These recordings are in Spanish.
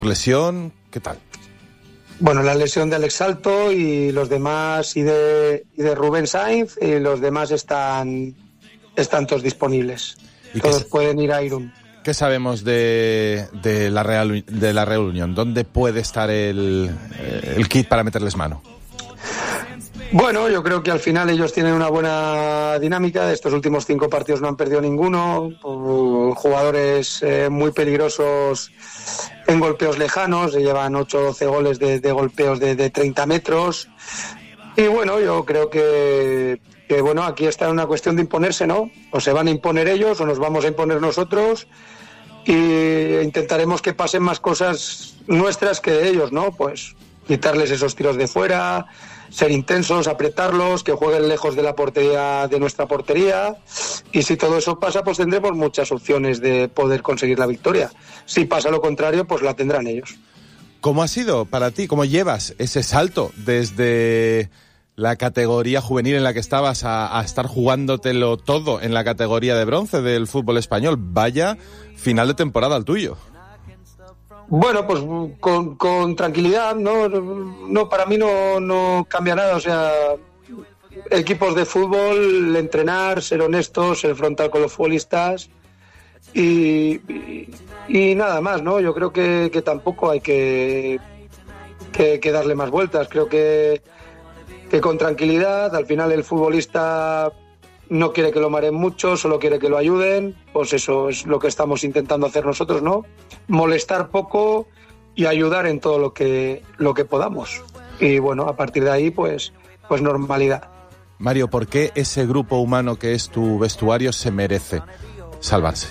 ¿Lesión? ¿Qué tal? Bueno, la lesión de Alex Salto y los demás, y de Rubén Sainz, y los demás están todos disponibles. Todos pueden ir a Irún. ¿Qué sabemos de la Real Unión? ¿Dónde puede estar el kit para meterles mano? Bueno, yo creo que al final ellos tienen una buena dinámica. Estos últimos 5 partidos no han perdido ninguno. Jugadores muy peligrosos en golpeos lejanos. Llevan 8 o 12 goles de golpeos de 30 metros. Y bueno, yo creo que bueno, aquí está una cuestión de imponerse, ¿no? O se van a imponer ellos o nos vamos a imponer nosotros. Y intentaremos que pasen más cosas nuestras que de ellos, ¿no? Pues quitarles esos tiros de fuera, ser intensos, apretarlos, que jueguen lejos de la portería, de nuestra portería, y si todo eso pasa, pues tendremos muchas opciones de poder conseguir la victoria. Si pasa lo contrario, pues la tendrán ellos. ¿Cómo ha sido para ti? ¿Cómo llevas ese salto desde la categoría juvenil en la que estabas a estar jugándotelo todo en la categoría de bronce del fútbol español? Vaya final de temporada al tuyo. Bueno, pues con tranquilidad, no, para mí no cambia nada. O sea, equipos de fútbol, entrenar, ser honestos, ser frontal con los futbolistas y nada más, ¿no? Yo creo que tampoco hay que darle más vueltas. Creo que con tranquilidad, al final el futbolista no quiere que lo mareen mucho, solo quiere que lo ayuden. Pues eso es lo que estamos intentando hacer nosotros, ¿no? Molestar poco y ayudar en todo lo que podamos. Y bueno, a partir de ahí, pues normalidad. Mario, ¿por qué ese grupo humano que es tu vestuario se merece salvarse?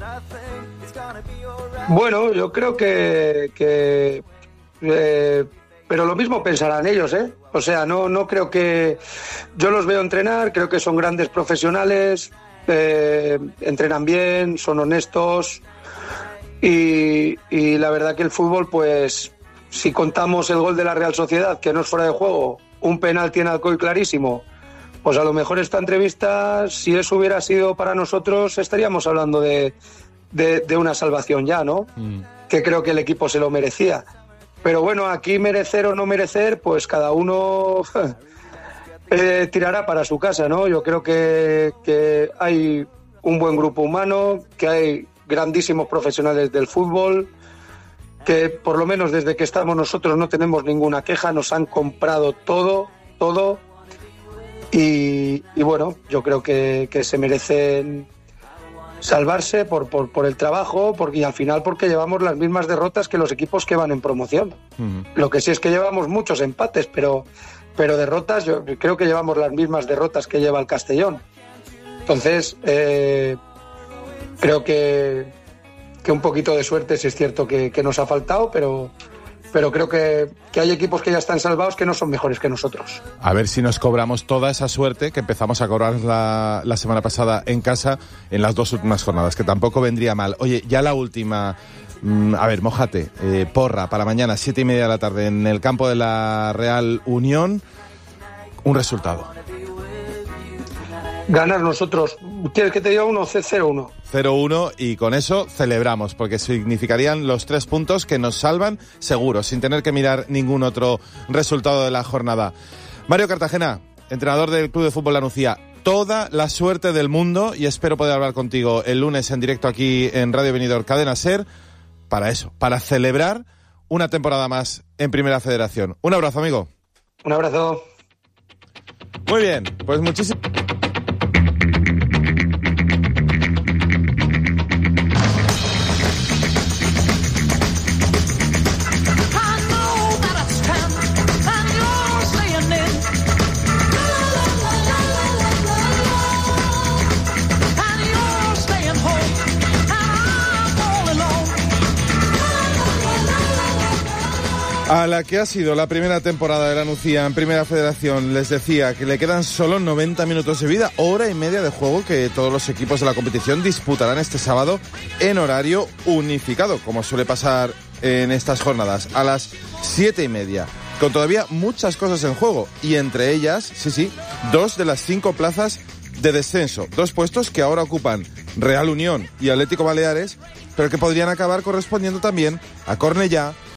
Bueno, yo creo que pero lo mismo pensarán ellos, ¿eh? O sea, no creo que... Yo los veo entrenar, creo que son grandes profesionales, entrenan bien, son honestos y la verdad que el fútbol, pues, si contamos el gol de la Real Sociedad, que no es fuera de juego, un penalti en Alcoy clarísimo, pues a lo mejor esta entrevista, si eso hubiera sido para nosotros, estaríamos hablando de una salvación ya, ¿no? Que creo que el equipo se lo merecía. Pero bueno, aquí merecer o no merecer, pues cada uno tirará para su casa, ¿no? Yo creo que hay un buen grupo humano, que hay grandísimos profesionales del fútbol, que por lo menos desde que estamos nosotros no tenemos ninguna queja, nos han comprado todo, y bueno, yo creo que se merecen salvarse por el trabajo, y al final porque llevamos las mismas derrotas que los equipos que van en promoción. Lo que sí es que llevamos muchos empates, pero derrotas, yo creo que llevamos las mismas derrotas que lleva el Castellón. Entonces, creo que un poquito de suerte sí es cierto que nos ha faltado, pero creo que hay equipos que ya están salvados que no son mejores que nosotros. A ver si nos cobramos toda esa suerte que empezamos a cobrar la semana pasada en casa en las 2 últimas jornadas, que tampoco vendría mal. Oye, ya la última, a ver, mójate, porra para mañana, 7:30 de la tarde en el campo de la Real Unión, un resultado. Ganar nosotros. ¿Quieres que te diga 0-1? 0-1 y con eso celebramos, porque significarían los 3 puntos que nos salvan seguro, sin tener que mirar ningún otro resultado de la jornada. Mario Cartagena, entrenador del Club de Fútbol La Nucía, toda la suerte del mundo y espero poder hablar contigo el lunes en directo aquí en Radio Benidorm Cadena SER para eso, para celebrar una temporada más en Primera Federación. Un abrazo, amigo. Un abrazo. Muy bien, pues muchísimo. A la que ha sido la primera temporada de la Nucía en Primera Federación, les decía que le quedan solo 90 minutos de vida, hora y media de juego que todos los equipos de la competición disputarán este sábado en horario unificado, como suele pasar en estas jornadas, a las 7:30, con todavía muchas cosas en juego, y entre ellas, 2 de las 5 plazas de descenso, 2 puestos que ahora ocupan Real Unión y Atlético Baleares, pero que podrían acabar correspondiendo también a Cornellá,